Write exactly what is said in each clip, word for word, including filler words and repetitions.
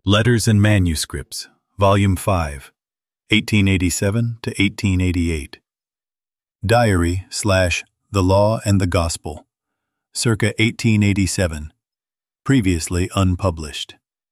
Letters and Manuscripts, Volume five, eighteen eighty-seven to eighteen eighty-eight. Diary slash The Law and the Gospel, circa eighteen eighty-seven, previously unpublished.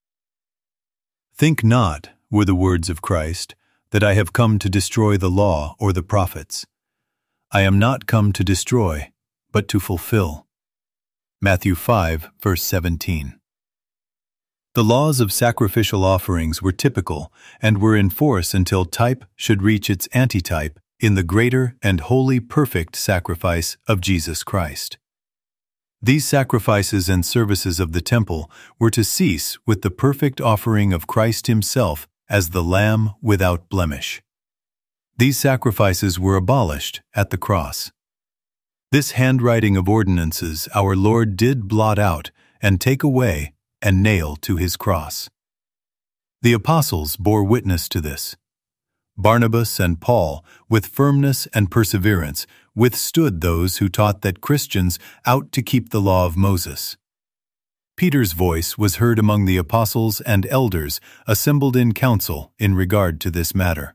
Think not, were the words of Christ, that I have come to destroy the law or the prophets. I am not come to destroy, but to fulfill. Matthew five, verse seventeen. The laws of sacrificial offerings were typical and were in force until type should reach its antitype in the greater and wholly perfect sacrifice of Jesus Christ. These sacrifices and services of the temple were to cease with the perfect offering of Christ Himself as the Lamb without blemish. These sacrifices were abolished at the cross. This handwriting of ordinances our Lord did blot out and take away and nail to His cross. The apostles bore witness to this. Barnabas and Paul, with firmness and perseverance, withstood those who taught that Christians ought to keep the law of Moses. Peter's voice was heard among the apostles and elders assembled in council in regard to this matter.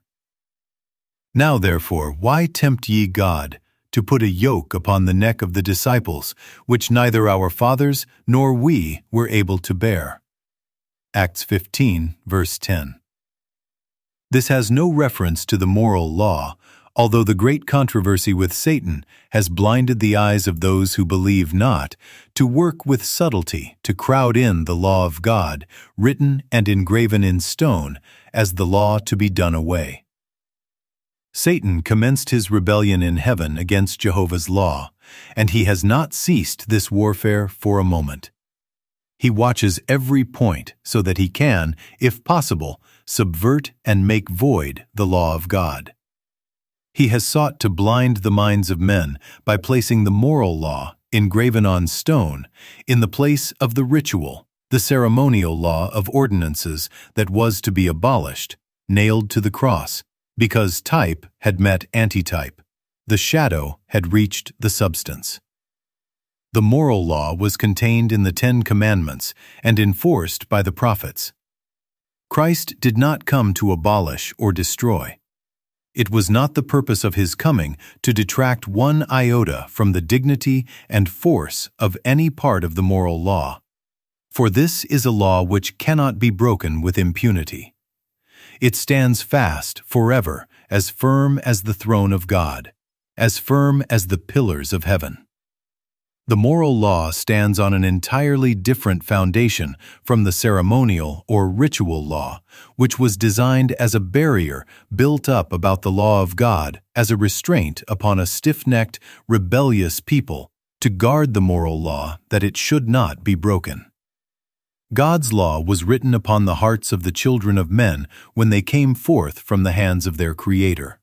Now therefore, why tempt ye God to put a yoke upon the neck of the disciples, which neither our fathers nor we were able to bear? Acts fifteen, verse ten. This has no reference to the moral law, although the great controversy with Satan has blinded the eyes of those who believe not, to work with subtlety to crowd in the law of God, written and engraven in stone, as the law to be done away. Satan commenced his rebellion in heaven against Jehovah's law, and he has not ceased this warfare for a moment. He watches every point so that he can, if possible, subvert and make void the law of God. He has sought to blind the minds of men by placing the moral law, engraven on stone, in the place of the ritual, the ceremonial law of ordinances that was to be abolished, nailed to the cross, because type had met antitype, the shadow had reached the substance. The moral law was contained in the Ten Commandments and enforced by the prophets. Christ did not come to abolish or destroy. It was not the purpose of His coming to detract one iota from the dignity and force of any part of the moral law. For this is a law which cannot be broken with impunity. It stands fast forever, as firm as the throne of God, as firm as the pillars of heaven. The moral law stands on an entirely different foundation from the ceremonial or ritual law, which was designed as a barrier built up about the law of God as a restraint upon a stiff-necked, rebellious people to guard the moral law that it should not be broken. God's law was written upon the hearts of the children of men when they came forth from the hands of their Creator.